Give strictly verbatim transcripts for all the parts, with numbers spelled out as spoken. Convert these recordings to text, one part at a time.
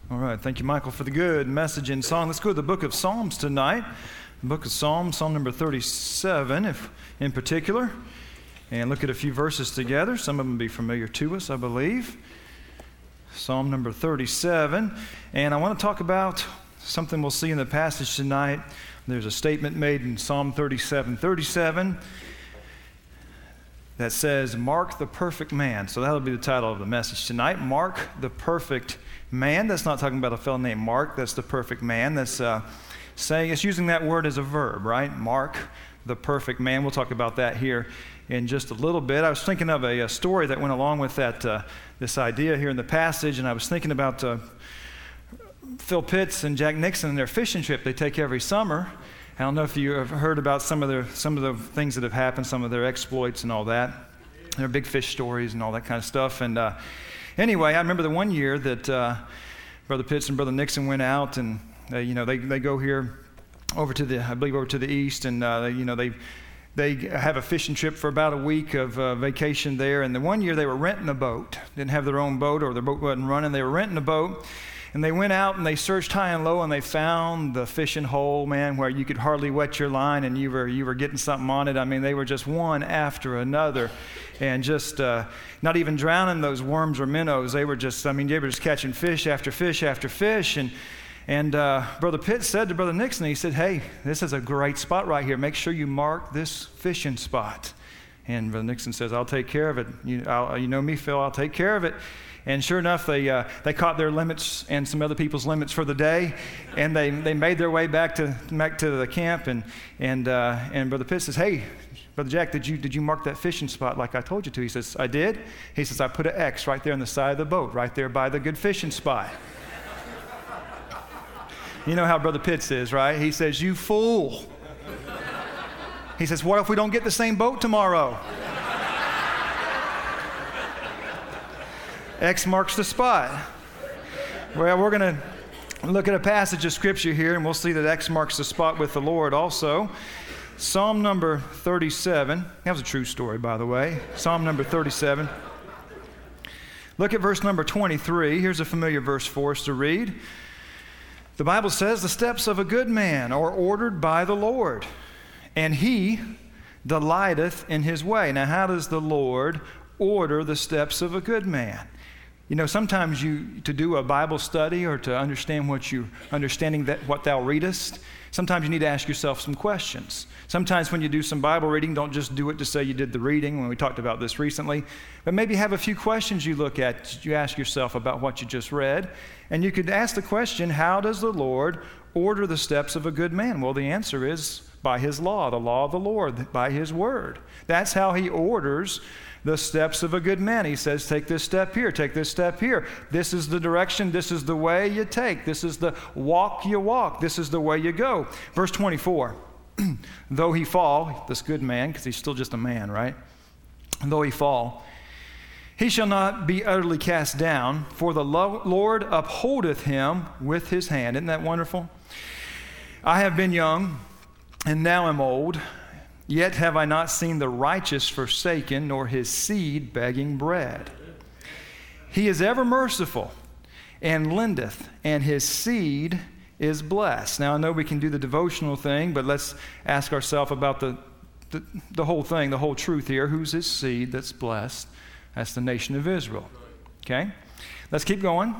All right, thank you, Michael, for the good message and song. Let's go to the book of Psalms tonight. The book of Psalms, Psalm number thirty-seven if, in particular, and look at a few verses together. Some of them will be familiar to us, I believe. Psalm number thirty-seven, and I want to talk about something we'll see in the passage tonight. There's a statement made in Psalm thirty-seven thirty-seven that says, "Mark the perfect man." So that'll be the title of the message tonight. Mark the perfect man. That's not talking about a fellow named Mark. That's the perfect man. That's uh, saying, it's using that word as a verb, right? Mark the perfect man. We'll talk about that here in just a little bit. I was thinking of a, a story that went along with that, uh, this idea here in the passage, and I was thinking about uh, Phil Pitts and Jack Nixon and their fishing trip they take every summer. I don't know if you have heard about some of their some of the things that have happened, some of their exploits and all that. Their big fish stories and all that kind of stuff. And uh, anyway, I remember the one year that uh, Brother Pitts and Brother Nixon went out, and uh, you know they they go here over to the I believe over to the east, and uh, they, you know they they have a fishing trip for about a week of uh, vacation there. And the one year they were renting a boat, didn't have their own boat or their boat wasn't running. They were renting a boat. And they went out and they searched high and low, and they found the fishing hole, man, where you could hardly wet your line and you were you were getting something on it. I mean, they were just one after another, and just uh, not even drowning those worms or minnows. They were just, I mean, they were just catching fish after fish after fish. And and uh, Brother Pitt said to Brother Nixon, he said, "Hey, this is a great spot right here. Make sure you mark this fishing spot." And Brother Nixon says, "I'll take care of it. You, I'll, you know me, Phil. I'll take care of it." And sure enough, they uh, they caught their limits and some other people's limits for the day, and they, they made their way back to back to the camp. And and uh, and Brother Pitt says, "Hey, Brother Jack, did you did you mark that fishing spot like I told you to?" He says, "I did." He says, "I put an X right there on the side of the boat, right there by the good fishing spot." You know how Brother Pitts is, right? He says, "You fool." He says, "What if we don't get the same boat tomorrow?" X marks the spot. Well, we're going to look at a passage of Scripture here, and we'll see that X marks the spot with the Lord also. Psalm number thirty-seven. That was a true story, by the way. Psalm number thirty-seven. Look at verse number twenty-three. Here's a familiar verse for us to read. The Bible says, "The steps of a good man are ordered by the Lord, and he delighteth in his way." Now, how does the Lord order the steps of a good man? You know, sometimes you, to do a Bible study or to understand what you, understanding that what thou readest, sometimes you need to ask yourself some questions. Sometimes when you do some Bible reading, don't just do it to say you did the reading, when we talked about this recently, but maybe have a few questions you look at, you ask yourself about what you just read, and you could ask the question, how does the Lord order the steps of a good man? Well, the answer is by his law, the law of the Lord, by his word. That's how he orders the steps of a good man. He says, take this step here, take this step here. This is the direction, this is the way you take. This is the walk you walk. This is the way you go. Verse twenty-four, though he fall, this good man, because he's still just a man, right? Though he fall, he shall not be utterly cast down, for the Lord upholdeth him with his hand. Isn't that wonderful? I have been young, and now am old, yet have I not seen the righteous forsaken, nor his seed begging bread. He is ever merciful, and lendeth, and his seed is blessed. Now, I know we can do the devotional thing, but let's ask ourselves about the, the, the whole thing, the whole truth here. Who's his seed that's blessed? That's the nation of Israel. Okay? Let's keep going.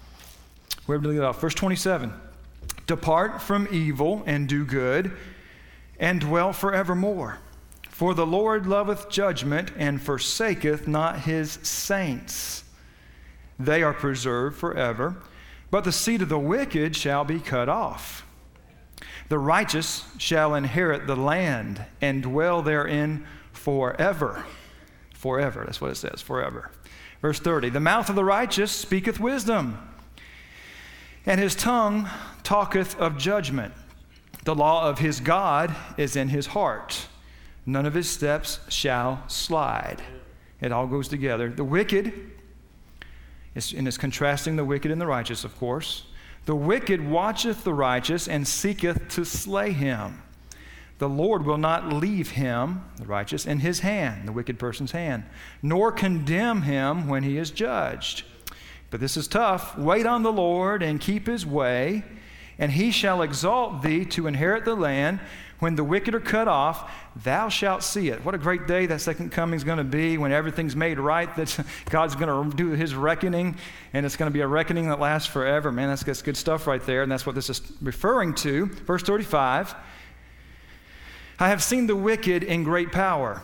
Where did we get off? Verse twenty-seven. Depart from evil and do good, and dwell forevermore. For the Lord loveth judgment, and forsaketh not his saints. They are preserved forever, but the seed of the wicked shall be cut off. The righteous shall inherit the land, and dwell therein forever. Forever, that's what it says, forever. Verse thirty, the mouth of the righteous speaketh wisdom, and his tongue talketh of judgment. The law of his God is in his heart. None of his steps shall slide. It all goes together. The wicked, and it's contrasting the wicked and the righteous, of course. The wicked watcheth the righteous and seeketh to slay him. The Lord will not leave him, the righteous, in his hand, the wicked person's hand, nor condemn him when he is judged. But this is tough. Wait on the Lord and keep his way, and he shall exalt thee to inherit the land. When the wicked are cut off, thou shalt see it. What a great day that second coming is going to be, when everything's made right, that God's going to do his reckoning, and it's going to be a reckoning that lasts forever. Man, that's, that's good stuff right there, and that's what this is referring to. Verse thirty-five, I have seen the wicked in great power.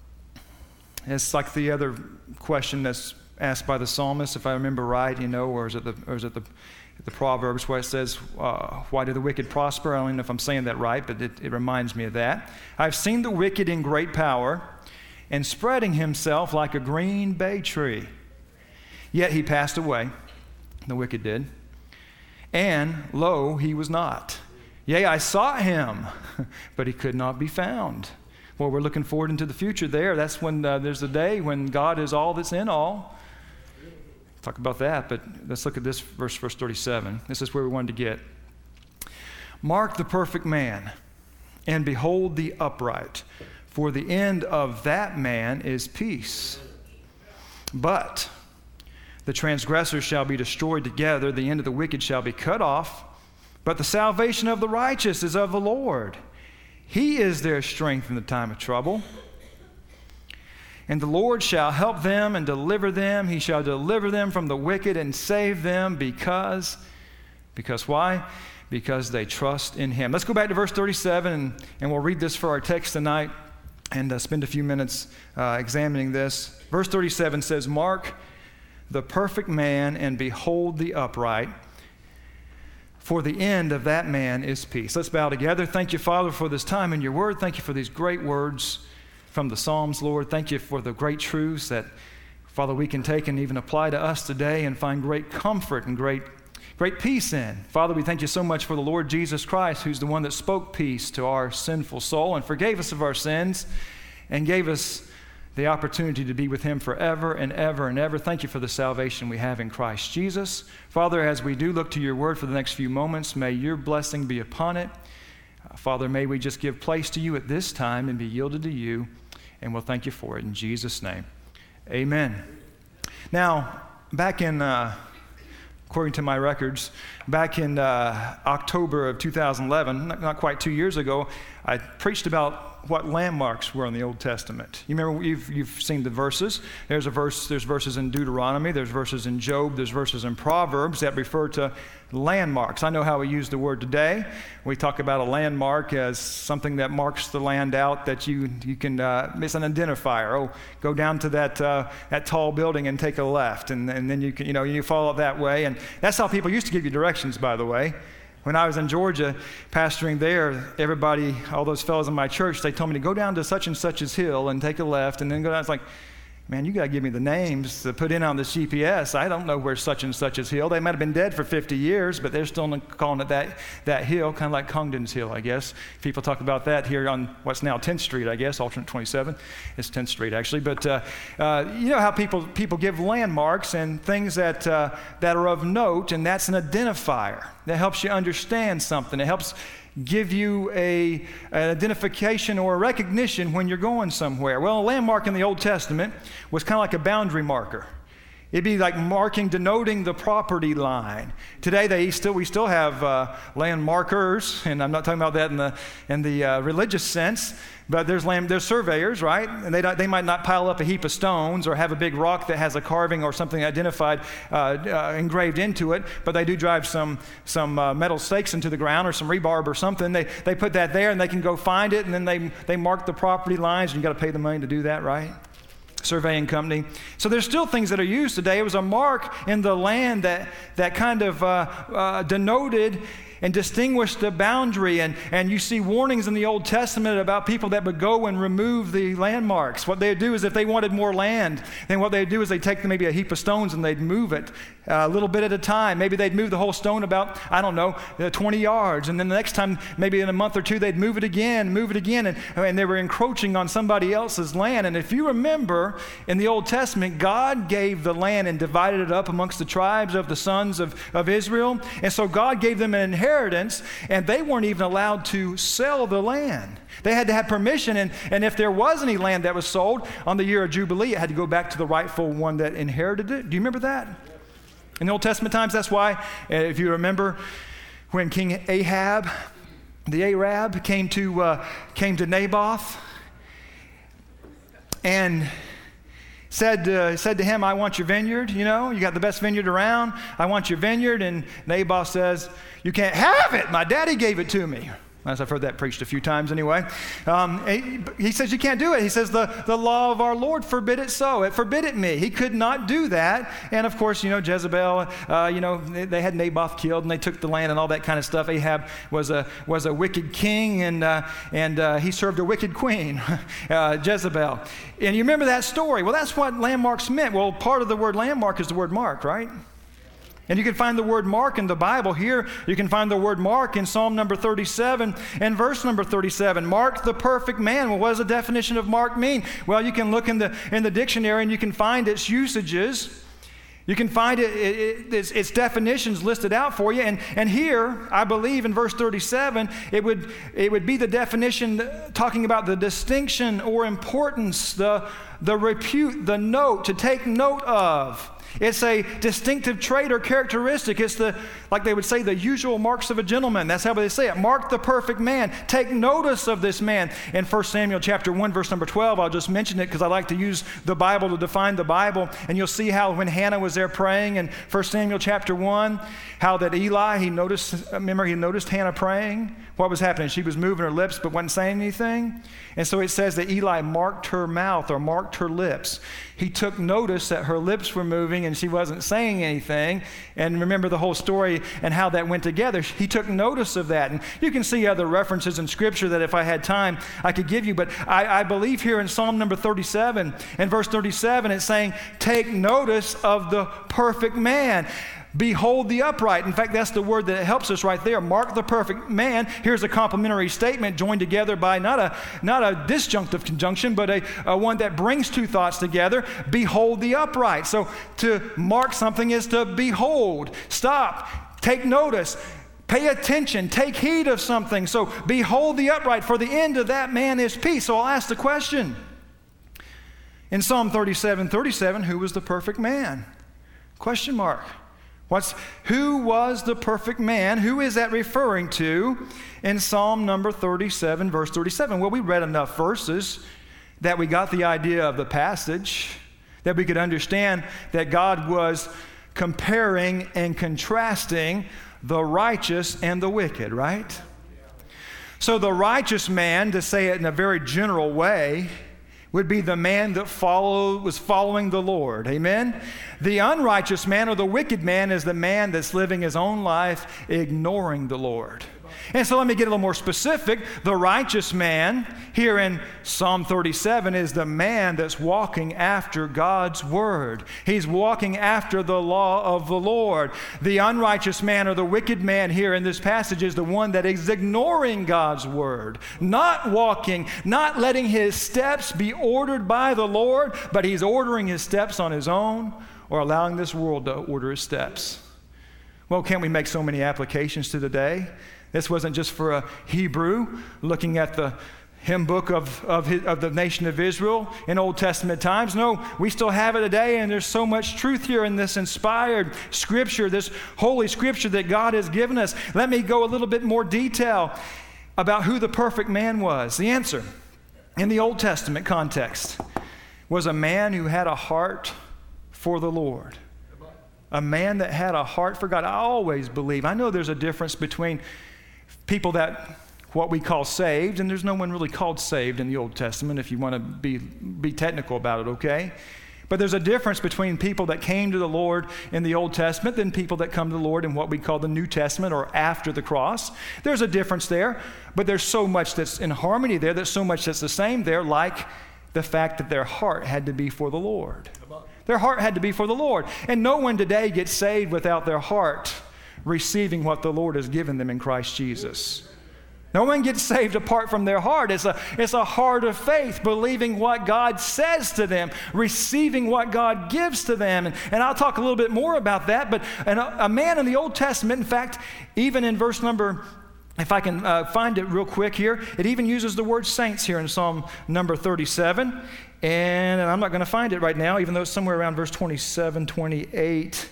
It's like the other question that's asked by the psalmist, if I remember right, you know, or is it the, or is it the the Proverbs where it says, uh, why do the wicked prosper? I don't even know if I'm saying that right, but it, it reminds me of that. I've seen the wicked in great power and spreading himself like a green bay tree. Yet he passed away, the wicked did, and lo, he was not. Yea, I sought him, but he could not be found. Well, we're looking forward into the future there. That's when uh, there's a day when God is all that's in all. Talk about that, but let's look at this verse, verse thirty-seven. This is where we wanted to get. Mark the perfect man, and behold the upright, for the end of that man is peace. But the transgressors shall be destroyed together, the end of the wicked shall be cut off, but the salvation of the righteous is of the Lord. He is their strength in the time of trouble. And the Lord shall help them and deliver them. He shall deliver them from the wicked and save them because, because why? Because they trust in him. Let's go back to verse thirty-seven, and, and we'll read this for our text tonight and uh, spend a few minutes uh, examining this. Verse thirty-seven says, Mark the perfect man and behold the upright, for the end of that man is peace. Let's bow together. Thank you, Father, for this time in your word. Thank you for these great words from the Psalms, Lord. Thank you for the great truths that, Father, we can take and even apply to us today and find great comfort and great, great peace in. Father, we thank you so much for the Lord Jesus Christ, who's the one that spoke peace to our sinful soul and forgave us of our sins and gave us the opportunity to be with him forever and ever and ever. Thank you for the salvation we have in Christ Jesus. Father, as we do look to your word for the next few moments, may your blessing be upon it. Uh, Father, may we just give place to you at this time and be yielded to you. And we'll thank you for it in Jesus' name. Amen. Now, back in, uh, according to my records, back in uh, October of two thousand eleven, not, not quite two years ago, I preached about what landmarks were in the Old Testament. You remember, you've, you've seen the verses. There's a verse. There's verses in Deuteronomy. There's verses in Job. There's verses in Proverbs that refer to landmarks. I know how we use the word today. We talk about a landmark as something that marks the land out that you you can. Uh, it's an identifier. Oh, go down to that uh, that tall building and take a left, and and then you can you know you follow it that way. And that's how people used to give you directions, by the way. When I was in Georgia pastoring there, everybody, all those fellows in my church, they told me to go down to such and such's hill and take a left and then go down. It's like, man, you got to give me the names to put in on this G P S. I don't know where such and such's hill. They might have been dead for fifty years, but they're still calling it that, that hill, kind of like Congdon's Hill, I guess. People talk about that here on what's now tenth Street, I guess, alternate twenty-seven. It's tenth Street, actually. But uh, uh, you know how people people give landmarks and things that, uh, that are of note, and that's an identifier that helps you understand something. It helps give you a, an identification or a recognition when you're going somewhere. Well, a landmark in the Old Testament was kind of like a boundary marker. It'd be like marking, denoting the property line. Today, they still we still have uh, land markers, and I'm not talking about that in the in the uh, religious sense. But there's land, there's surveyors, right? And they don't, they might not pile up a heap of stones or have a big rock that has a carving or something identified uh, uh, engraved into it. But they do drive some some uh, metal stakes into the ground or some rebarb or something. They they put that there, and they can go find it, and then they they mark the property lines. And you got to pay the money to do that, right? Surveying company. So there's still things that are used today. It was a mark in the land that that kind of uh, uh, denoted and distinguished the boundary. And, and you see warnings in the Old Testament about people that would go and remove the landmarks. What they'd do is if they wanted more land, then what they'd do is they'd take maybe a heap of stones and they'd move it uh, a little bit at a time. Maybe they'd move the whole stone about, I don't know, uh, twenty yards. And then the next time, maybe in a month or two, they'd move it again, move it again. And, and they were encroaching on somebody else's land. And if you remember, in the Old Testament, God gave the land and divided it up amongst the tribes of the sons of, of Israel. And so God gave them an inheritance. And they weren't even allowed to sell the land. They had to have permission, and, and if there was any land that was sold on the year of Jubilee, it had to go back to the rightful one that inherited it. Do you remember that? In the Old Testament times, that's why, uh, if you remember, when King Ahab, the Arab, came to uh, came to Naboth and said uh, said to him, "I want your vineyard. You know, you got the best vineyard around. I want your vineyard." And Naboth says, "You can't have it. My daddy gave it to me." As I've heard that preached a few times anyway. Um, he, he says, you can't do it. He says, the, the law of our Lord forbid it so. It forbid it me. He could not do that. And of course, you know, Jezebel, uh, you know, they, they had Naboth killed and they took the land and all that kind of stuff. Ahab was a was a wicked king and uh, and uh, he served a wicked queen, uh, Jezebel. And you remember that story. Well, that's what landmarks meant. Well, part of the word landmark is the word mark, right? And you can find the word mark in the Bible. Here, you can find the word mark in Psalm number thirty-seven and verse number thirty-seven. Mark the perfect man. Well, what does the definition of mark mean? Well, you can look in the in the dictionary and you can find its usages. You can find it, it, it its, its definitions listed out for you. And, and here, I believe in verse thirty-seven, it would, it would be the definition talking about the distinction or importance, the, the repute, the note, to take note of. It's a distinctive trait or characteristic. It's the, like they would say, the usual marks of a gentleman. That's how they say it. Mark the perfect man. Take notice of this man. In First Samuel chapter one, verse number twelve, I'll just mention it because I like to use the Bible to define the Bible. And you'll see how when Hannah was there praying in First Samuel chapter one, how that Eli, he noticed, remember he noticed Hannah praying. What was happening? She was moving her lips but wasn't saying anything. And so it says that Eli marked her mouth or marked her lips. He took notice that her lips were moving and she wasn't saying anything. And remember the whole story and how that went together. He took notice of that. And you can see other references in Scripture that if I had time, I could give you. But I, I believe here in Psalm number thirty-seven and verse thirty-seven, it's saying, take notice of the perfect man. Behold the upright. In fact, that's the word that helps us right there. Mark the perfect man. Here's a complementary statement joined together by not a not a disjunctive conjunction, but a, a one that brings two thoughts together. Behold the upright. So to mark something is to behold, stop, take notice, pay attention, take heed of something. So behold the upright, for the end of that man is peace. So I'll ask the question. In Psalm thirty-seven, thirty-seven, who was the perfect man? Question mark. What's, who was the perfect man? Who is that referring to in Psalm number thirty-seven, verse thirty-seven? Well, we read enough verses that we got the idea of the passage, that we could understand that God was comparing and contrasting the righteous and the wicked, right? So the righteous man, to say it in a very general way, would be the man that follow, was following the Lord. Amen? The unrighteous man or the wicked man is the man that's living his own life ignoring the Lord. And so let me get a little more specific. The righteous man here in Psalm thirty-seven is the man that's walking after God's word. He's walking after the law of the Lord. The unrighteous man or the wicked man here in this passage is the one that is ignoring God's word, not walking, not letting his steps be ordered by the Lord, but he's ordering his steps on his own or allowing this world to order his steps. Well, can't we make so many applications to today? This wasn't just for a Hebrew looking at the hymn book of, of, his, of the nation of Israel in Old Testament times. No, we still have it today, and there's so much truth here in this inspired Scripture, this holy Scripture that God has given us. Let me go a little bit more detail about who the perfect man was. The answer, in the Old Testament context, was a man who had a heart for the Lord. A man that had a heart for God. I always believe, I know there's a difference between people that, what we call saved, and there's no one really called saved in the Old Testament if you want to be, be technical about it, okay? But there's a difference between people that came to the Lord in the Old Testament than people that come to the Lord in what we call the New Testament or after the cross. There's a difference there, but there's so much that's in harmony there, there's so much that's the same there, like the fact that their heart had to be for the Lord. Their heart had to be for the Lord. And no one today gets saved without their heart receiving what the Lord has given them in Christ Jesus. No one gets saved apart from their heart. It's a, it's a heart of faith, believing what God says to them, receiving what God gives to them. And, and I'll talk a little bit more about that. But an, a man in the Old Testament, in fact, even in verse number, if I can uh, find it real quick here, it even uses the word saints here in Psalm number thirty-seven. And I'm not going to find it right now, even though it's somewhere around verse twenty-seven, twenty-eight.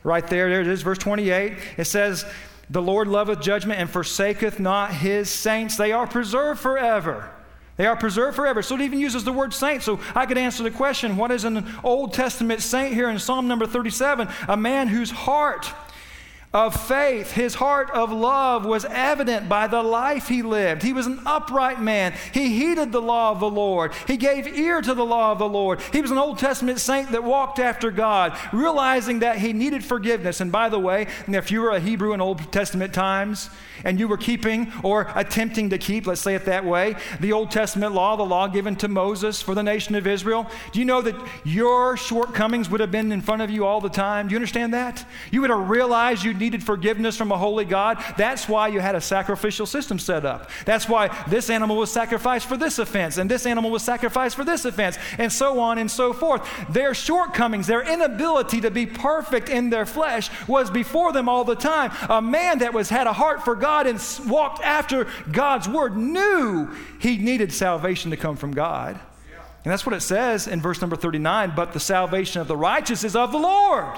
Right there, there it is, verse twenty-eight. It says, the Lord loveth judgment and forsaketh not his saints. They are preserved forever. They are preserved forever. So it even uses the word saint. So I could answer the question, what is an Old Testament saint here in Psalm number thirty-seven? A man whose heart of faith, his heart of love was evident by the life he lived. He was an upright man. He heeded the law of the Lord. He gave ear to the law of the Lord. He was an Old Testament saint that walked after God, realizing that he needed forgiveness. And by the way, if you were a Hebrew in Old Testament times and you were keeping or attempting to keep, let's say it that way, the Old Testament law, the law given to Moses for the nation of Israel, do you know that your shortcomings would have been in front of you all the time? Do you understand that? You would have realized you needed forgiveness from a holy God. That's why you had a sacrificial system set up. That's why this animal was sacrificed for this offense, and this animal was sacrificed for this offense, and so on and so forth. Their shortcomings, their inability to be perfect in their flesh was before them all the time. A man that was had a heart for God and walked after God's word knew he needed salvation to come from God. And that's what it says in verse number thirty-nine, but the salvation of the righteous is of the Lord.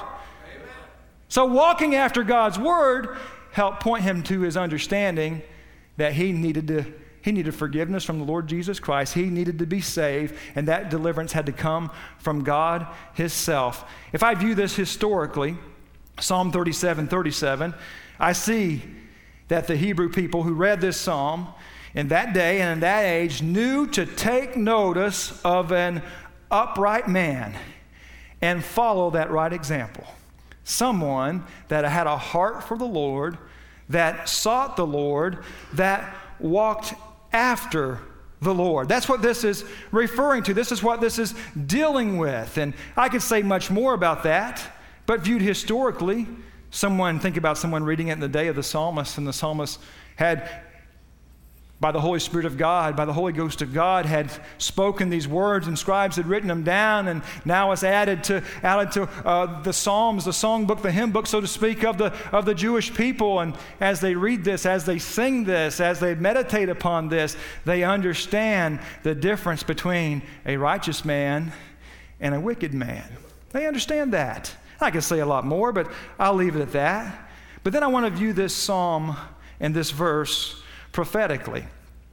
So walking after God's word helped point him to his understanding that he needed to he needed forgiveness from the Lord Jesus Christ. He needed to be saved, and that deliverance had to come from God himself. If I view this historically, Psalm thirty-seven thirty-seven, I see that the Hebrew people who read this psalm in that day and in that age knew to take notice of an upright man and follow that right example. Someone that had a heart for the Lord, that sought the Lord, that walked after the Lord. That's what this is referring to. This is what this is dealing with. And I could say much more about that, but viewed historically, someone, think about someone reading it in the day of the psalmist, and the psalmist had, by the Holy Spirit of God, by the Holy Ghost of God, had spoken these words, and scribes had written them down, and now it's added to added to uh, the Psalms, the songbook, the hymn book, so to speak, of the of the Jewish people. And as they read this, as they sing this, as they meditate upon this, they understand the difference between a righteous man and a wicked man. They understand that. I could say a lot more, but I'll leave it at that. But then I want to view this psalm and this verse prophetically.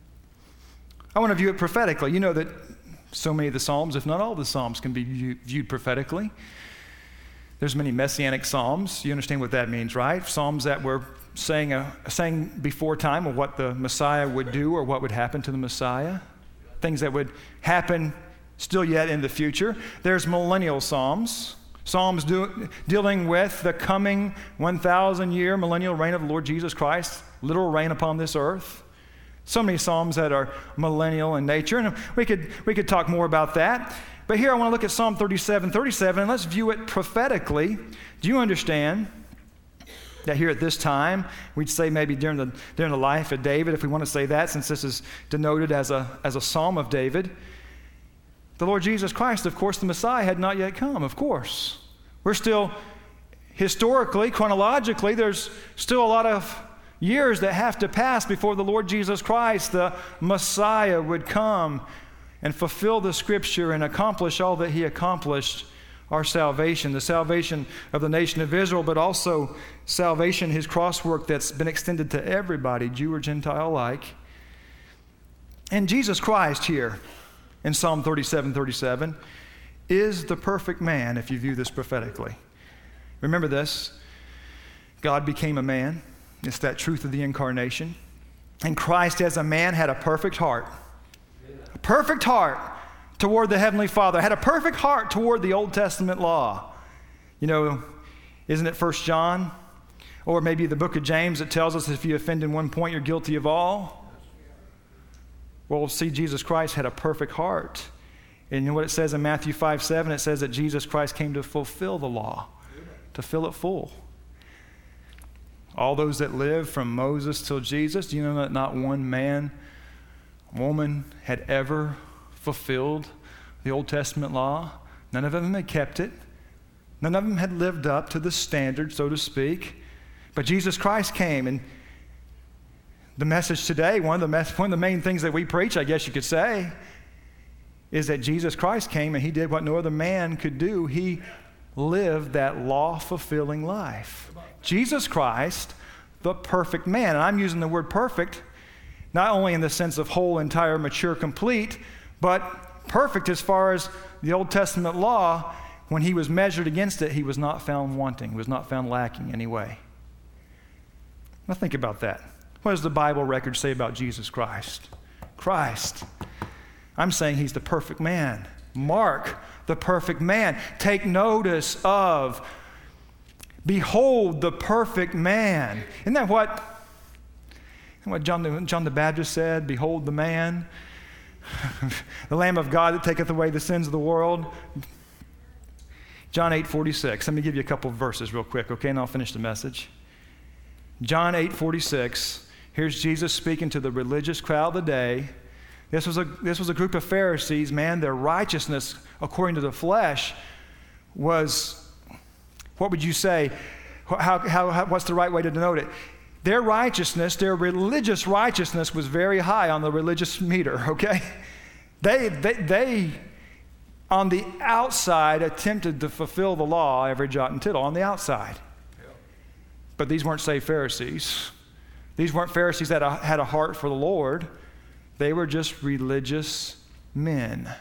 I want to view it prophetically. You know that so many of the Psalms, if not all the Psalms, can be view, viewed prophetically. There's many messianic Psalms. You understand what that means, right? Psalms that were saying, a, saying before time of what the Messiah would do or what would happen to the Messiah. Things that would happen still yet in the future. There's millennial Psalms. Psalms do, dealing with the coming one thousand year millennial reign of the Lord Jesus Christ, literal reign upon this earth. So many Psalms that are millennial in nature, and we could we could talk more about that. But here I want to look at Psalm thirty-seven thirty-seven, and let's view it prophetically. Do you understand that here at this time, we'd say maybe during the during the life of David, if we want to say that, since this is denoted as a as a Psalm of David, the Lord Jesus Christ, of course, the Messiah, had not yet come, of course. We're still, historically, chronologically, there's still a lot of years that have to pass before the Lord Jesus Christ, the Messiah, would come and fulfill the Scripture and accomplish all that he accomplished, our salvation, the salvation of the nation of Israel, but also salvation, his cross work that's been extended to everybody, Jew or Gentile alike. And Jesus Christ here, in Psalm thirty-seven thirty-seven, is the perfect man if you view this prophetically. Remember this, God became a man. It's that truth of the incarnation. And Christ as a man had a perfect heart. A perfect heart toward the Heavenly Father. Had a perfect heart toward the Old Testament law. You know, isn't it First John? Or maybe the book of James that tells us if you offend in one point, you're guilty of all. Well, see, Jesus Christ had a perfect heart. And you know what it says in Matthew five seven? It says that Jesus Christ came to fulfill the law, to fill it full. All those that lived from Moses till Jesus, do you know that not one man, woman had ever fulfilled the Old Testament law? None of them had kept it. None of them had lived up to the standard, so to speak. But Jesus Christ came, and the message today, one of the, mes- one of the main things that we preach, I guess you could say, is that Jesus Christ came and he did what no other man could do. He lived that law-fulfilling life. Jesus Christ, the perfect man. And I'm using the word perfect not only in the sense of whole, entire, mature, complete, but perfect as far as the Old Testament law. When he was measured against it, he was not found wanting. He was not found lacking in any way. Now think about that. What does the Bible record say about Jesus Christ? Christ. I'm saying he's the perfect man. Mark the perfect man. Take notice of. Behold the perfect man. Isn't that what, isn't that what John, the, John the Baptist said? Behold the man. The Lamb of God that taketh away the sins of the world. John eight forty-six. Let me give you a couple of verses real quick, okay, and I'll finish the message. John eight forty-six. Here's Jesus speaking to the religious crowd of the day. This was a, this was a group of Pharisees, man. Their righteousness, according to the flesh, was, what would you say? How, how, how, what's the right way to denote it? Their righteousness, their religious righteousness was very high on the religious meter, okay? They, they, they, on the outside, attempted to fulfill the law, every jot and tittle, on the outside. But these weren't saved Pharisees. These weren't Pharisees that had a heart for the Lord. They were just religious men.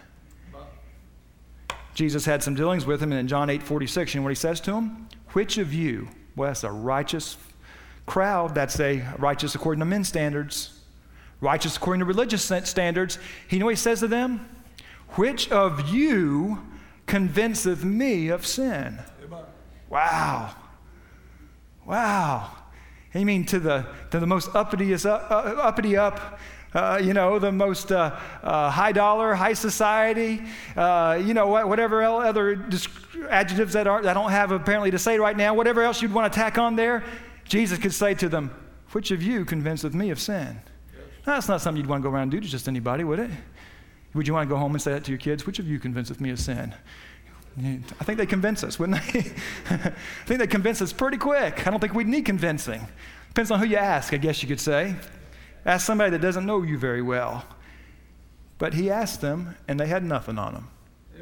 Jesus had some dealings with him, and in John eight forty-six, you know what he says to him? Which of you, well, that's a righteous crowd, that's a righteous according to men's standards, righteous according to religious standards. You know what he says to them? Which of you convinceth me of sin? Wow. Wow. You mean to the to the most uppity, uh, uppity up, uh, you know, the most uh, uh, high dollar, high society, uh, you know, whatever other adjectives that are that I don't have apparently to say right now, whatever else you'd want to tack on there, Jesus could say to them, which of you convinceth me of sin? Yes. Now, that's not something you'd want to go around and do to just anybody, would it? Would you want to go home and say that to your kids? Which of you convinceth me of sin? I think they convince us, wouldn't they? I think they convince us pretty quick. I don't think we'd need convincing. Depends on who you ask, I guess you could say. Ask somebody that doesn't know you very well. But he asked them, and they had nothing on him.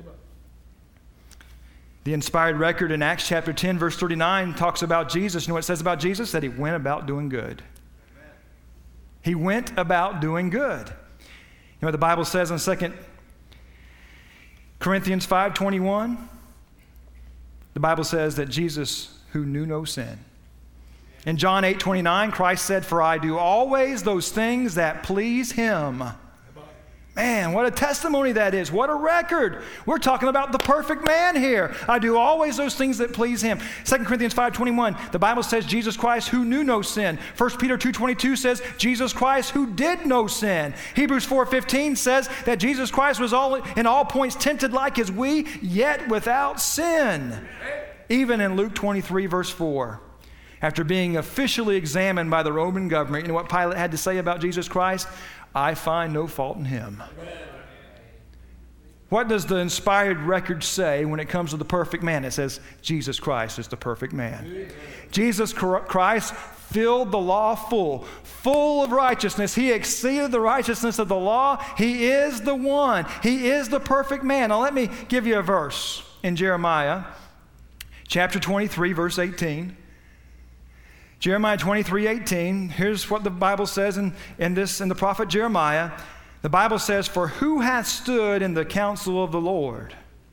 The inspired record in Acts chapter ten, verse thirty-nine talks about Jesus. You know what it says about Jesus? That he went about doing good. He went about doing good. You know what the Bible says in Second Corinthians five twenty-one? The Bible says that Jesus, who knew no sin. In John eight twenty-nine, Christ said, for I do always those things that please him. Man, what a testimony that is. What a record. We're talking about the perfect man here. I do always those things that please him. Second Corinthians five twenty-one, the Bible says Jesus Christ who knew no sin. First Peter two twenty-two says Jesus Christ who did no sin. Hebrews four fifteen says that Jesus Christ was all in all points tempted like as we, yet without sin. Even in Luke twenty-three verse four, after being officially examined by the Roman government, you know what Pilate had to say about Jesus Christ? I find no fault in him. Amen. What does the inspired record say when it comes to the perfect man? It says Jesus Christ is the perfect man. Amen. Jesus Christ filled the law full, full of righteousness. He exceeded the righteousness of the law. He is the one. He is the perfect man. Now let me give you a verse in Jeremiah chapter twenty-three, verse eighteen. Jeremiah twenty-three eighteen, here's what the Bible says in, in this, in the prophet Jeremiah. The Bible says, for who hath stood in the counsel of the Lord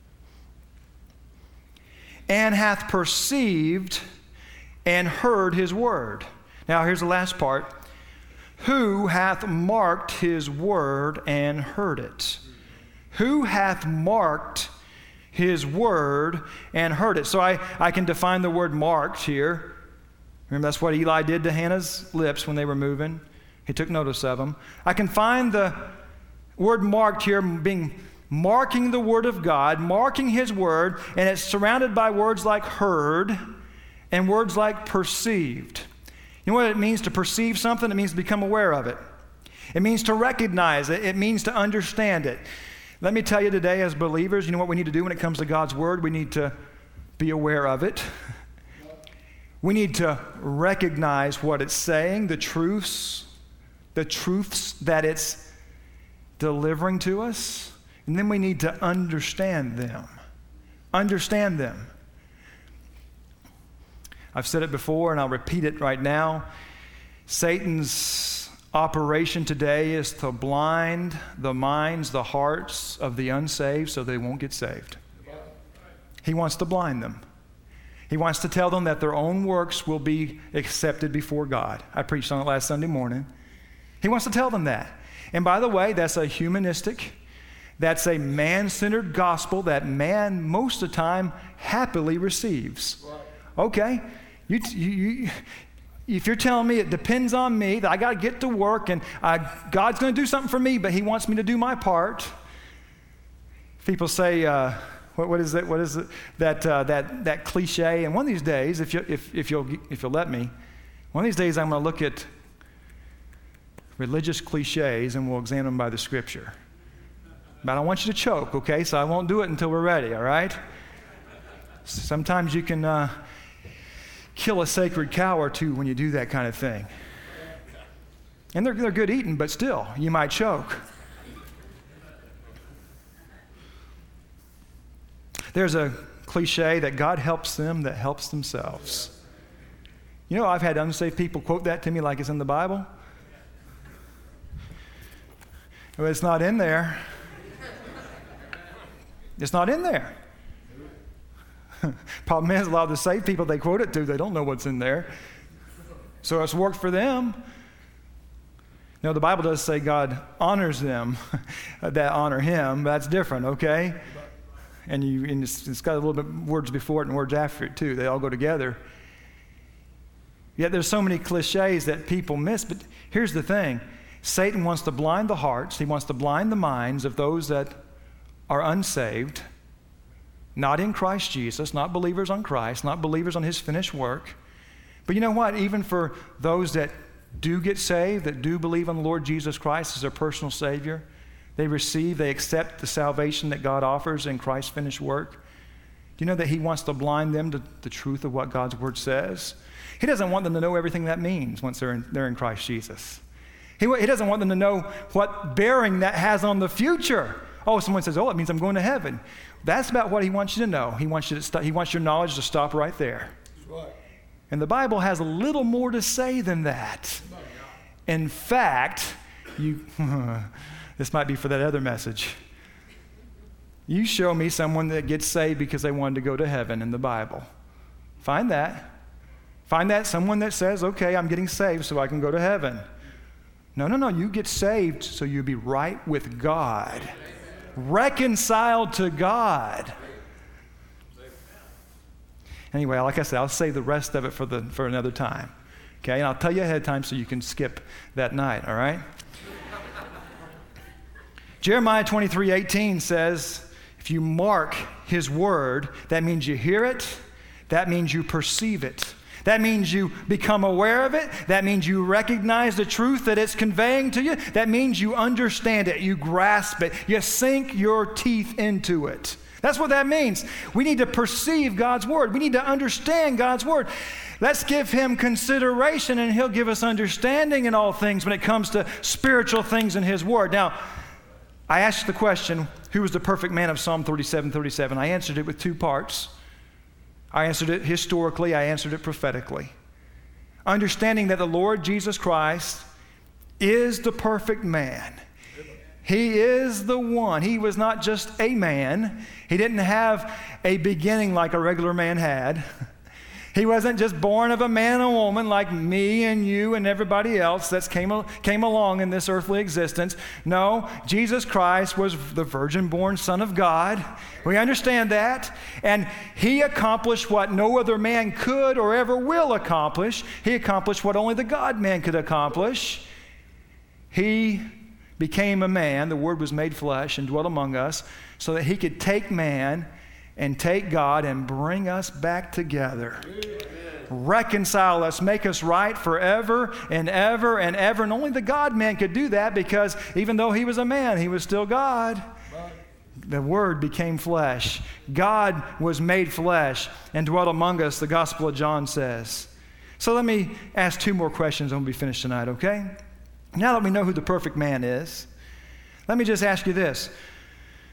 and hath perceived and heard his word? Now here's the last part. Who hath marked his word and heard it? Who hath marked his word and heard it? So I, I can define the word marked here. Remember, that's what Eli did to Hannah's lips when they were moving. He took notice of them. I can find the word marked here being marking the word of God, marking his word, and it's surrounded by words like heard and words like perceived. You know what it means to perceive something? It means to become aware of it. It means to recognize it. It means to understand it. Let me tell you today, as believers, you know what we need to do when it comes to God's word? We need to be aware of it. We need to recognize what it's saying, the truths, the truths that it's delivering to us, and then we need to understand them. Understand them. I've said it before and I'll repeat it right now. Satan's operation today is to blind the minds, the hearts of the unsaved so they won't get saved. He wants to blind them. He wants to tell them that their own works will be accepted before God. I preached on it last Sunday morning. He wants to tell them that. And by the way, that's a humanistic, that's a man-centered gospel that man most of the time happily receives. Okay, you, you, you, if you're telling me it depends on me, that I got to get to work and I, God's going to do something for me, but he wants me to do my part. People say, uh, what, what is it? What is it? That uh, that that cliche. And one of these days, if you if if you'll if you'll let me, one of these days I'm going to look at religious cliches and we'll examine them by the Scripture. But I don't want you to choke, okay? So I won't do it until we're ready. All right? Sometimes you can uh, kill a sacred cow or two when you do that kind of thing. And they're they're good eating, but still, you might choke. There's a cliche that God helps them that helps themselves. You know, I've had unsaved people quote that to me like it's in the Bible. Well, it's not in there. It's not in there. Problem is, a lot of the saved people they quote it to, they don't know what's in there. So it's worked for them. No, the Bible does say God honors them that honor him. That's different, okay? And, you, and it's, it's got a little bit words before it and words after it too. They all go together. Yet there's so many cliches that people miss. But here's the thing. Satan wants to blind the hearts. He wants to blind the minds of those that are unsaved, not in Christ Jesus, not believers on Christ, not believers on his finished work. But you know what? Even for those that do get saved, that do believe on the Lord Jesus Christ as their personal Savior, they receive, they accept the salvation that God offers in Christ's finished work. Do you know that he wants to blind them to the truth of what God's word says? He doesn't want them to know everything that means once they're in, they're in Christ Jesus. He, he doesn't want them to know what bearing that has on the future. Oh, someone says, oh, it means I'm going to heaven. That's about what he wants you to know. He wants you to st- he wants your knowledge to stop right there. That's right. And the Bible has a little more to say than that. In fact, you this might be for that other message. You show me someone that gets saved because they wanted to go to heaven in the Bible. Find that. Find that someone that says, okay, I'm getting saved so I can go to heaven. No, no, no. You get saved so you'll be right with God. Reconciled to God. Anyway, like I said, I'll save the rest of it for the for another time. Okay, and I'll tell you ahead of time so you can skip that night, all right? Jeremiah twenty-three eighteen says, if you mark his word, that means you hear it, that means you perceive it. That means you become aware of it. That means you recognize the truth that it's conveying to you. That means you understand it. You grasp it. You sink your teeth into it. That's what that means. We need to perceive God's word. We need to understand God's word. Let's give him consideration and he'll give us understanding in all things when it comes to spiritual things in his word. Now, I asked the question, who was the perfect man of Psalm thirty-seven thirty-seven? I answered it with two parts. I answered it historically, I answered it prophetically. Understanding that the Lord Jesus Christ is the perfect man. He is the one. He was not just a man. He didn't have a beginning like a regular man had. He wasn't just born of a man and a woman like me and you and everybody else that came, came along in this earthly existence. No, Jesus Christ was the virgin-born Son of God. We understand that. And he accomplished what no other man could or ever will accomplish. He accomplished what only the God-man could accomplish. He became a man. The Word was made flesh and dwelt among us so that he could take man and take God and bring us back together. Amen. Reconcile us, make us right forever and ever and ever. And only the God-man could do that because even though he was a man, he was still God. Right. The Word became flesh. God was made flesh and dwelt among us, the Gospel of John says. So let me ask two more questions and we'll be finished tonight, okay? Now that we know who the perfect man is, let me just ask you this.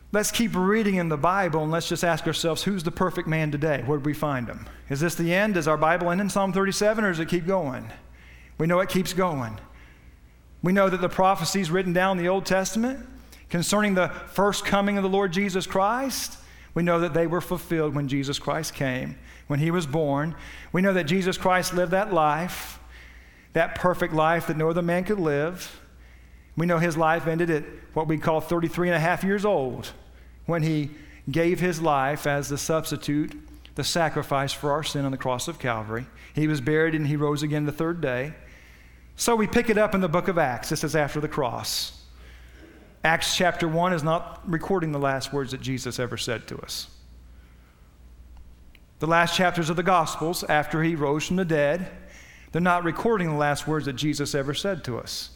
let's keep reading in the Bible and let's just ask ourselves, who's the perfect man today? Where did we find him? Is this the end? Does our Bible end in Psalm thirty-seven, or does it keep going? We know it keeps going. We know that the prophecies written down in the Old Testament concerning the first coming of the Lord Jesus Christ, we know that they were fulfilled when Jesus Christ came, when he was born. We know that Jesus Christ lived that life, that perfect life that no other man could live. We know his life ended at what we call thirty-three and a half years old, when he gave his life as the substitute, the sacrifice for our sin on the cross of Calvary. He was buried and he rose again the third day. So we pick it up in the book of Acts. This is after the cross. Acts chapter one is not recording the last words that Jesus ever said to us. The last chapters of the Gospels, after he rose from the dead, they're not recording the last words that Jesus ever said to us.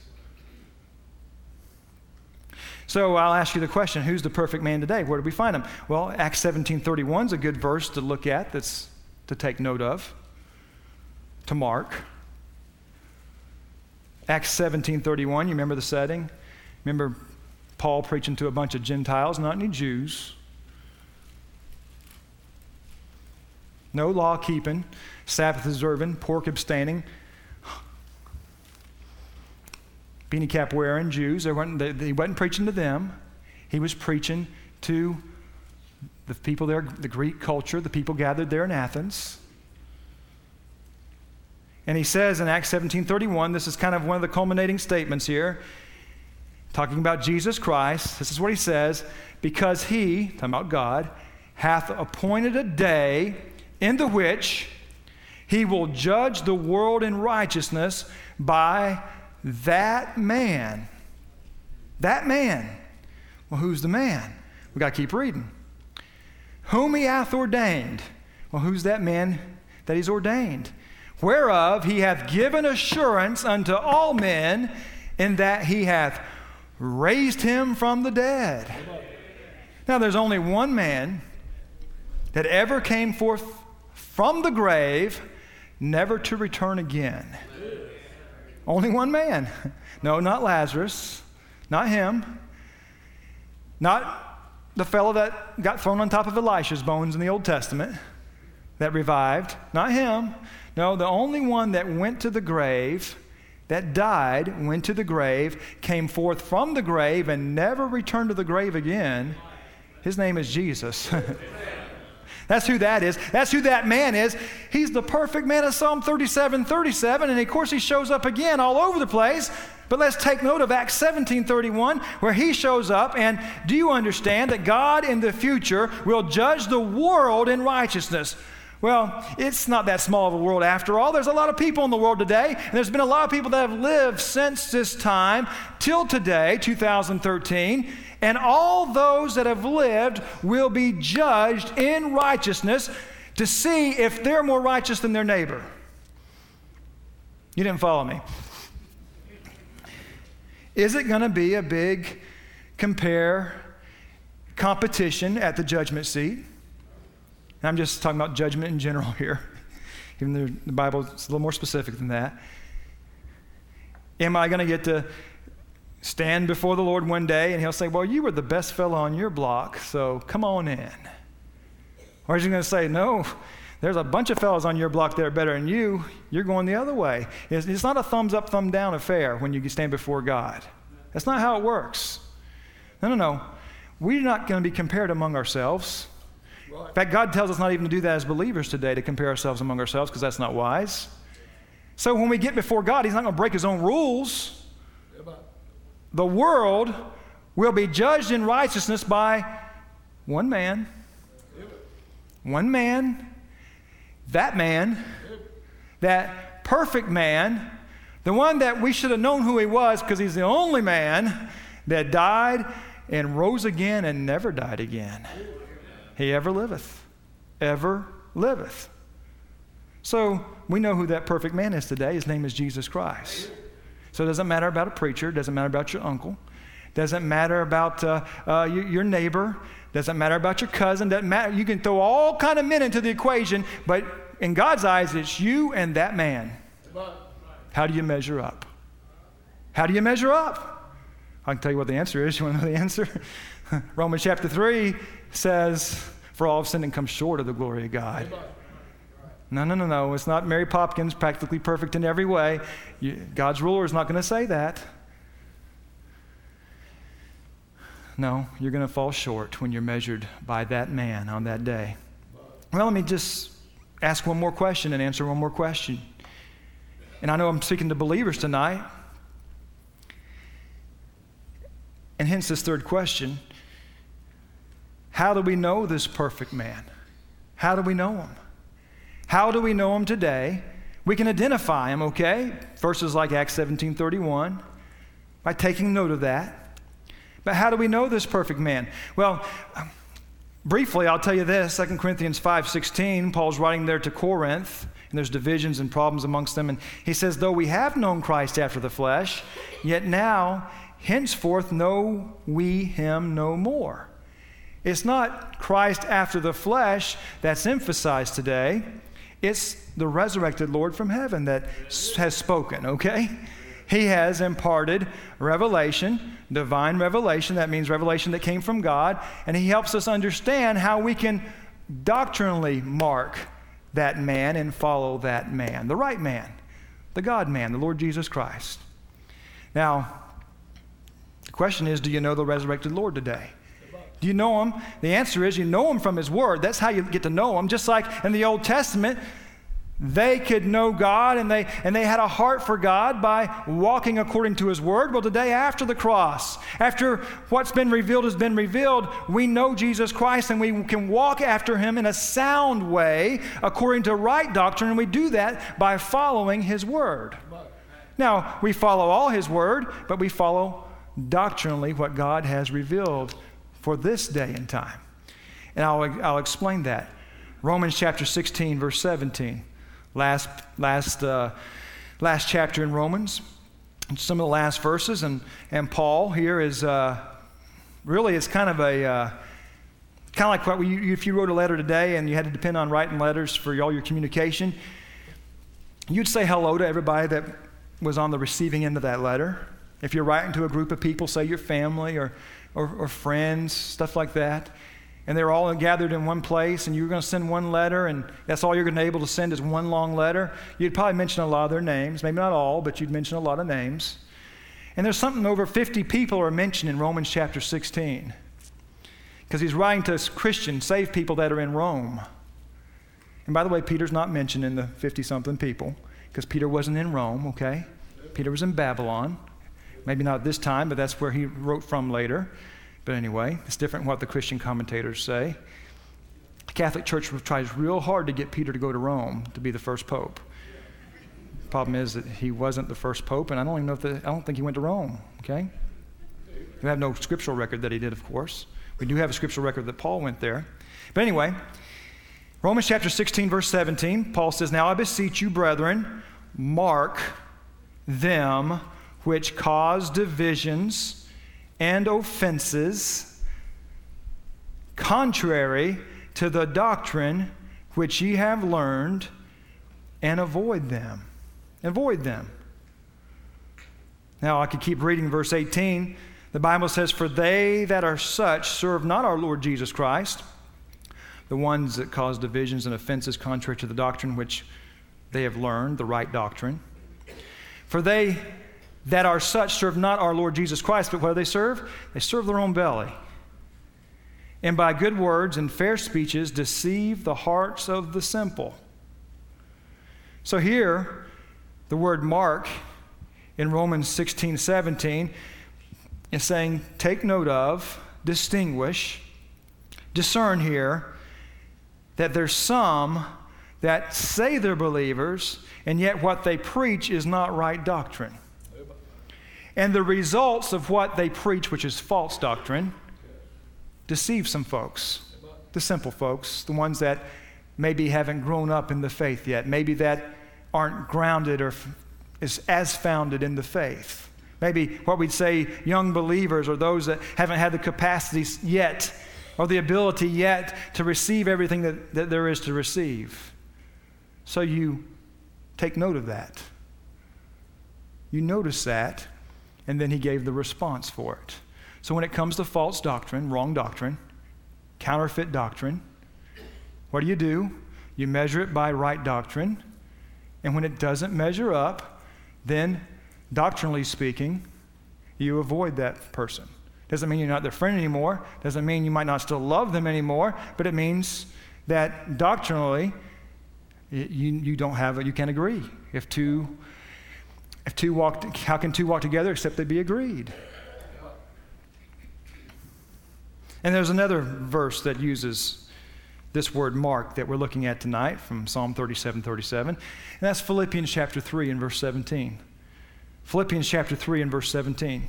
So I'll ask you the question, who's the perfect man today? Where do we find him? Well, Acts seventeen thirty-one is a good verse to look at, that's to take note of, to mark. Acts seventeen thirty-one, you remember the setting? Remember Paul preaching to a bunch of Gentiles, not any Jews. No law keeping, Sabbath observing, pork abstaining, beanie cap wearing Jews. They weren't, they, he wasn't preaching to them. He was preaching to the people there, the Greek culture, the people gathered there in Athens. And he says in Acts seventeen thirty-one, this is kind of one of the culminating statements here, talking about Jesus Christ. This is what he says, because he, talking about God, hath appointed a day in the which he will judge the world in righteousness by that man. That man. Well, who's the man? We've got to keep reading. Whom he hath ordained. Well, who's that man that he's ordained? Whereof he hath given assurance unto all men, in that he hath raised him from the dead. Now, there's only one man that ever came forth from the grave, never to return again. Only one man. No, not Lazarus. Not him. Not the fellow that got thrown on top of Elisha's bones in the Old Testament that revived. Not him. No, the only one that went to the grave, that died, went to the grave, came forth from the grave, and never returned to the grave again. His name is Jesus. That's who that is. That's who that man is. He's the perfect man of Psalm thirty-seven thirty-seven, and of course he shows up again all over the place. But let's take note of Acts seventeen thirty-one, where he shows up, and do you understand that God in the future will judge the world in righteousness? Well, it's not that small of a world after all. There's a lot of people in the world today, and there's been a lot of people that have lived since this time till today, two thousand thirteen, and all those that have lived will be judged in righteousness to see if they're more righteous than their neighbor. You didn't follow me. Is it going to be a big compare competition at the judgment seat? I'm just talking about judgment in general here, even though the Bible is a little more specific than that. Am I going to get to stand before the Lord one day and he'll say, well, you were the best fellow on your block, so come on in? Or is he going to say, no, there's a bunch of fellows on your block that are better than you. You're going the other way. It's, it's not a thumbs up, thumb down affair when you stand before God. That's not how it works. No, no, no. We're not going to be compared among ourselves. In fact, God tells us not even to do that as believers today, to compare ourselves among ourselves, because that's not wise. So when we get before God, he's not going to break his own rules. The world will be judged in righteousness by one man. One man. That man. That perfect man. The one that we should have known who he was, because he's the only man that died and rose again and never died again. He ever liveth, ever liveth. So we know who that perfect man is today. His name is Jesus Christ. So it doesn't matter about a preacher. It doesn't matter about your uncle. It doesn't matter about uh, uh, your, your neighbor. It doesn't matter about your cousin. It doesn't matter. You can throw all kind of men into the equation, but in God's eyes, it's you and that man. How do you measure up? How do you measure up? I can tell you what the answer is. You want to know the answer? Romans chapter three says, for all have sinned and come short of the glory of God. No, no, no, no. It's not Mary Popkins, practically perfect in every way. You, God's ruler is not going to say that. No, you're going to fall short when you're measured by that man on that day. Well, let me just ask one more question and answer one more question. And I know I'm speaking to believers tonight. And hence this third question. How do we know this perfect man? How do we know him? How do we know him today? We can identify him, okay? Verses like Acts seventeen thirty-one, by taking note of that. But how do we know this perfect man? Well, briefly, I'll tell you this. Second Corinthians five sixteen, Paul's writing there to Corinth, and there's divisions and problems amongst them. And he says, though we have known Christ after the flesh, yet now, henceforth, know we him no more. It's not Christ after the flesh that's emphasized today. It's the resurrected Lord from heaven that has spoken, okay? He has imparted revelation, divine revelation. That means revelation that came from God. And he helps us understand how we can doctrinally mark that man and follow that man, the right man, the God man, the Lord Jesus Christ. Now, the question is, do you know the resurrected Lord today? Do you know him? The answer is you know him from his word. That's how you get to know him. Just like in the Old Testament, they could know God, and they and they had a heart for God by walking according to his word. Well, today after the cross, after what's been revealed has been revealed, we know Jesus Christ, and we can walk after him in a sound way according to right doctrine, and we do that by following his word. Now, we follow all his word, but we follow doctrinally what God has revealed for this day and time. And I'll, I'll explain that. Romans chapter sixteen, verse seventeen. Last, last, uh, last chapter in Romans, some of the last verses, and, and Paul here is uh, really it's kind of a uh, kind of like what we, if you wrote a letter today and you had to depend on writing letters for all your communication, you'd say hello to everybody that was on the receiving end of that letter. If you're writing to a group of people, say your family or or, or friends, stuff like that, and they're all gathered in one place, and you're going to send one letter, and that's all you're going to be able to send is one long letter, you'd probably mention a lot of their names. Maybe not all, but you'd mention a lot of names. And there's something over fifty people are mentioned in Romans chapter sixteen, because he's writing to Christian, saved people that are in Rome. And by the way, Peter's not mentioned in the fifty-something people, because Peter wasn't in Rome, okay? Peter was in Babylon. Maybe not this time, but that's where he wrote from later. But anyway, it's different what the Christian commentators say. The Catholic Church tries real hard to get Peter to go to Rome to be the first pope. The problem is that he wasn't the first pope, and I don't even know if the, I don't think he went to Rome, okay? We have no scriptural record that he did, of course. We do have a scriptural record that Paul went there. But anyway, Romans chapter sixteen, verse seventeen, Paul says, now I beseech you, brethren, mark them which cause divisions and offenses contrary to the doctrine which ye have learned, and avoid them. Avoid them. Now I could keep reading verse eighteen. The Bible says, for they that are such serve not our Lord Jesus Christ, the ones that cause divisions and offenses contrary to the doctrine which they have learned, the right doctrine. For they that are such serve not our Lord Jesus Christ, but what do they serve? They serve their own belly. And by good words and fair speeches deceive the hearts of the simple. So here, the word mark in Romans sixteen, seventeen is saying, take note of, distinguish, discern here that there's some that say they're believers, and yet what they preach is not right doctrine. And the results of what they preach, which is false doctrine, deceive some folks, the simple folks, the ones that maybe haven't grown up in the faith yet, maybe that aren't grounded or is as founded in the faith. Maybe what we'd say young believers, or those that haven't had the capacities yet or the ability yet to receive everything that, that there is to receive. So you take note of that. You notice that, and then he gave the response for it. So when it comes to false doctrine, wrong doctrine, counterfeit doctrine, what do you do? You measure it by right doctrine. And when it doesn't measure up, then doctrinally speaking, you avoid that person. Doesn't mean you're not their friend anymore. Doesn't mean you might not still love them anymore. But it means that doctrinally, you, you don't have it. You can't agree. If two, if two walk, how can two walk together except they be agreed? And there's another verse that uses this word mark that we're looking at tonight from Psalm thirty-seven thirty-seven. And that's Philippians chapter three and verse seventeen. Philippians chapter three and verse seventeen.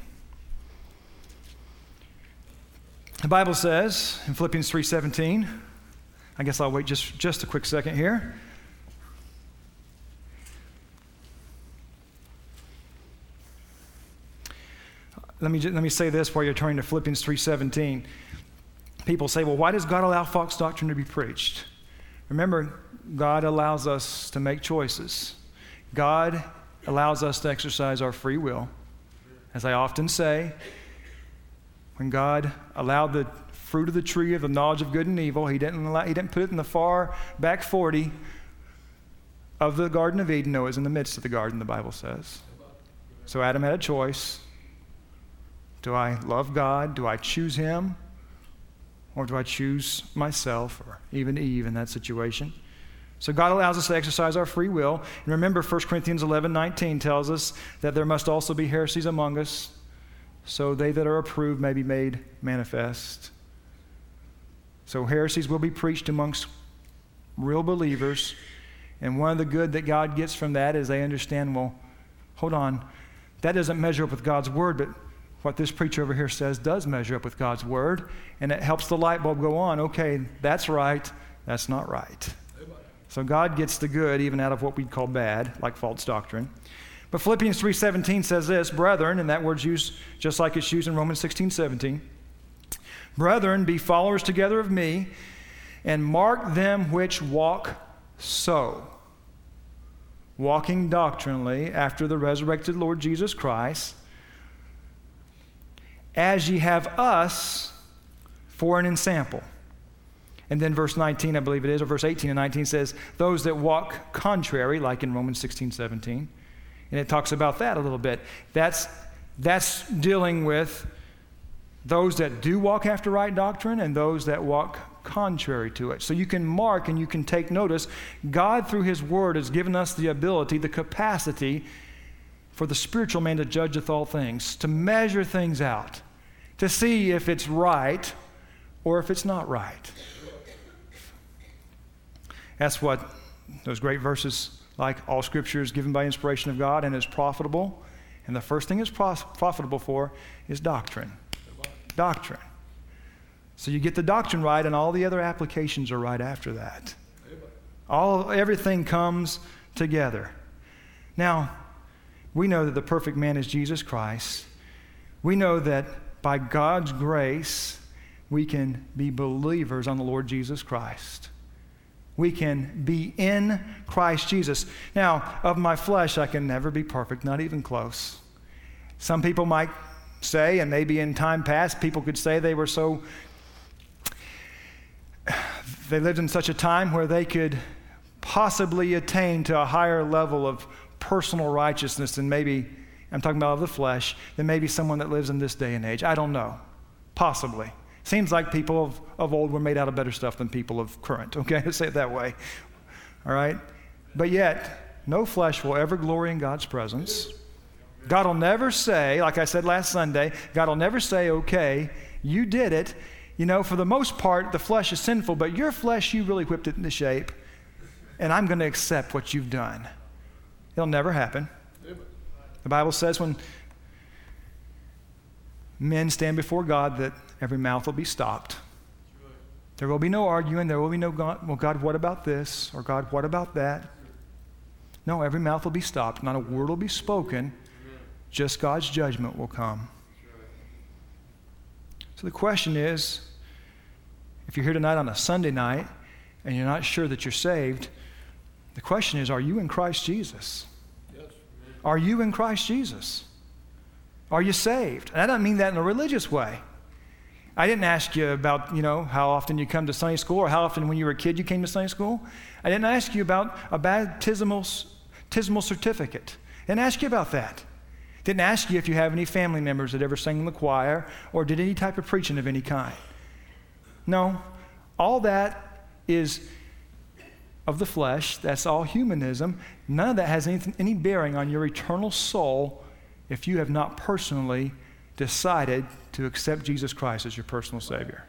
The Bible says in Philippians three seventeen, I guess I'll wait just, just a quick second here. Let me, let me say this while you're turning to Philippians three seventeen. People say, well, why does God allow false doctrine to be preached? Remember, God allows us to make choices. God allows us to exercise our free will. As I often say, when God allowed the fruit of the tree of the knowledge of good and evil, he didn't allow, he didn't put it in the far back forty of the Garden of Eden. No, it was in the midst of the garden, the Bible says. So Adam had a choice. Do I love God? Do I choose him? Or do I choose myself, or even Eve in that situation? So God allows us to exercise our free will. And remember, First Corinthians eleven nineteen tells us that there must also be heresies among us, so they that are approved may be made manifest. So heresies will be preached amongst real believers. And one of the good that God gets from that is they understand, well, hold on, that doesn't measure up with God's word, but what this preacher over here says does measure up with God's word, and it helps the light bulb go on. Okay, that's right, that's not right. So God gets the good even out of what we'd call bad, like false doctrine. But Philippians three seventeen says this, brethren, and that word's used just like it's used in Romans sixteen seventeen. Brethren, be followers together of me, and mark them which walk so, walking doctrinally after the resurrected Lord Jesus Christ, as ye have us for an ensample. And then verse nineteen, I believe it is, or verse eighteen and nineteen says, those that walk contrary, like in Romans sixteen seventeen. And it talks about that a little bit. That's, that's dealing with those that do walk after right doctrine and those that walk contrary to it. So you can mark and you can take notice. God, through his word, has given us the ability, the capacity for the spiritual man to judgeth all things, to measure things out, to see if it's right or if it's not right. That's what those great verses like all scripture is given by inspiration of God and is profitable. And the first thing it's pros- profitable for is doctrine. Doctrine. So you get the doctrine right and all the other applications are right after that. All, everything comes together. Now, we know that the perfect man is Jesus Christ. We know that by God's grace, we can be believers on the Lord Jesus Christ. We can be in Christ Jesus. Now, of my flesh, I can never be perfect, not even close. Some people might say, and maybe in time past, people could say they were so, they lived in such a time where they could possibly attain to a higher level of personal righteousness than maybe, I'm talking about of the flesh, than maybe someone that lives in this day and age. I don't know. Possibly. Seems like people of, of old were made out of better stuff than people of current, okay? Let's say it that way. All right? But yet, no flesh will ever glory in God's presence. God will never say, like I said last Sunday, God will never say, okay, you did it. You know, for the most part, the flesh is sinful, but your flesh, you really whipped it into shape, and I'm going to accept what you've done. It'll never happen. The Bible says when men stand before God that every mouth will be stopped. There will be no arguing. There will be no, God, well, God, what about this? Or God, what about that? No, every mouth will be stopped. Not a word will be spoken. Just God's judgment will come. So the question is, if you're here tonight on a Sunday night and you're not sure that you're saved, the question is, are you in Christ Jesus? Yes. Are you in Christ Jesus? Are you saved? And I don't mean that in a religious way. I didn't ask you about, you know, how often you come to Sunday school or how often when you were a kid you came to Sunday school. I didn't ask you about a baptismal, baptismal certificate. I didn't ask you about that. Didn't ask you if you have any family members that ever sang in the choir or did any type of preaching of any kind. No, all that is of the flesh. That's all humanism. None of that has anything, any bearing on your eternal soul if you have not personally decided to accept Jesus Christ as your personal Savior.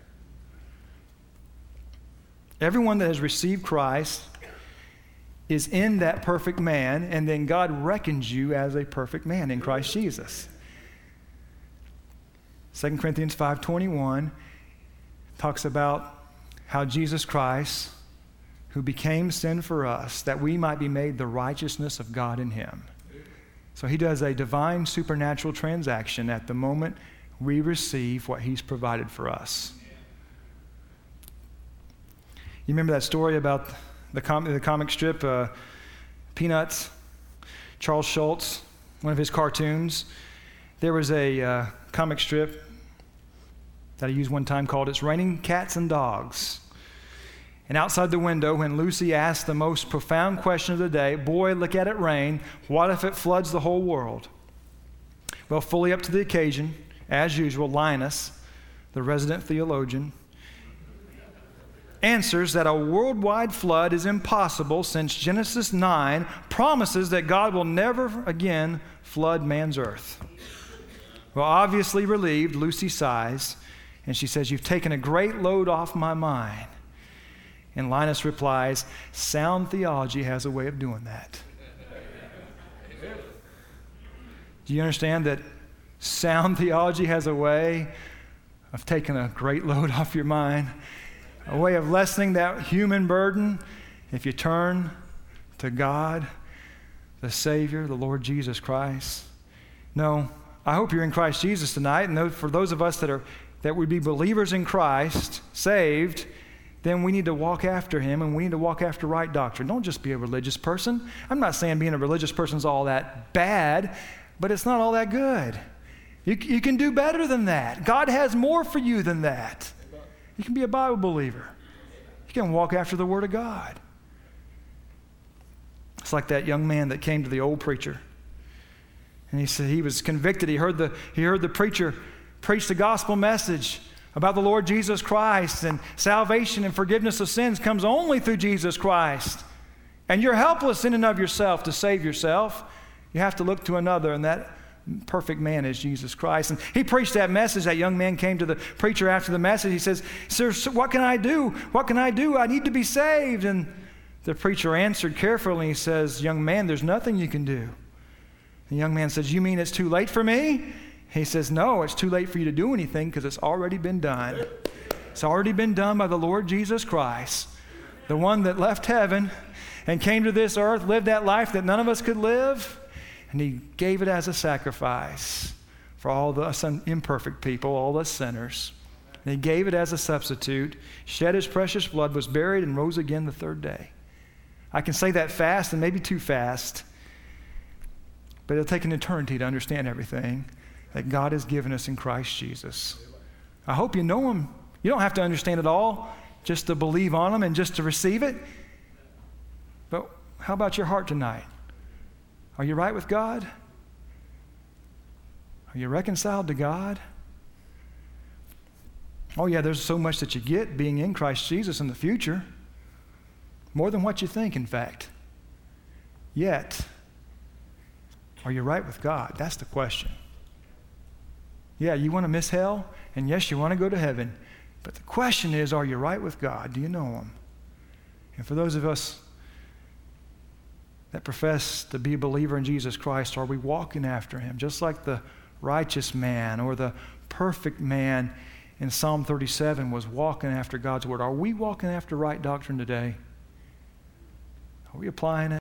Everyone that has received Christ is in that perfect man, and then God reckons you as a perfect man in Christ Jesus. Second Corinthians five twenty-one talks about how Jesus Christ, who became sin for us, that we might be made the righteousness of God in him. So he does a divine supernatural transaction at the moment we receive what he's provided for us. You remember that story about the, com- the comic strip, uh, Peanuts? Charles Schultz, one of his cartoons. There was a uh, comic strip that I used one time called It's Raining Cats and Dogs. And outside the window, when Lucy asked the most profound question of the day, boy, look at it rain, what if it floods the whole world? Well, fully up to the occasion, as usual, Linus, the resident theologian, answers that a worldwide flood is impossible since Genesis nine promises that God will never again flood man's earth. Well, obviously relieved, Lucy sighs, and she says, "You've taken a great load off my mind." And Linus replies, "Sound theology has a way of doing that." Do you understand that sound theology has a way of taking a great load off your mind? A way of lessening that human burden if you turn to God, the Savior, the Lord Jesus Christ. No, I hope you're in Christ Jesus tonight, and for those of us that are that would be believers in Christ, saved, then we need to walk after him, and we need to walk after right doctrine. Don't just be a religious person. I'm not saying being a religious person is all that bad, but it's not all that good. You, you can do better than that. God has more for you than that. You can be a Bible believer. You can walk after the Word of God. It's like that young man that came to the old preacher, and he said he was convicted. He heard the he heard the preacher preach the gospel message about the Lord Jesus Christ, and salvation and forgiveness of sins comes only through Jesus Christ. And you're helpless in and of yourself to save yourself. You have to look to another, and that perfect man is Jesus Christ. And he preached that message. That young man came to the preacher after the message. He says, "Sir, what can I do? What can I do? I need to be saved." And the preacher answered carefully. He says, "Young man, there's nothing you can do." The young man says, "You mean it's too late for me?" He says, "No, it's too late for you to do anything because it's already been done. It's already been done by the Lord Jesus Christ, the one that left heaven and came to this earth, lived that life that none of us could live, and he gave it as a sacrifice for all the us imperfect people, all us sinners. And he gave it as a substitute, shed his precious blood, was buried, and rose again the third day." I can say that fast and maybe too fast, but it'll take an eternity to understand everything that God has given us in Christ Jesus. I hope you know him. You don't have to understand it all just to believe on him and just to receive it. But how about your heart tonight? Are you right with God? Are you reconciled to God? Oh yeah, there's so much that you get being in Christ Jesus in the future. More than what you think, in fact. Yet, are you right with God? That's the question. Yeah, you want to miss hell, and yes, you want to go to heaven. But the question is, are you right with God? Do you know him? And for those of us that profess to be a believer in Jesus Christ, are we walking after him? Just like the righteous man or the perfect man in Psalm thirty-seven was walking after God's word. Are we walking after right doctrine today? Are we applying it?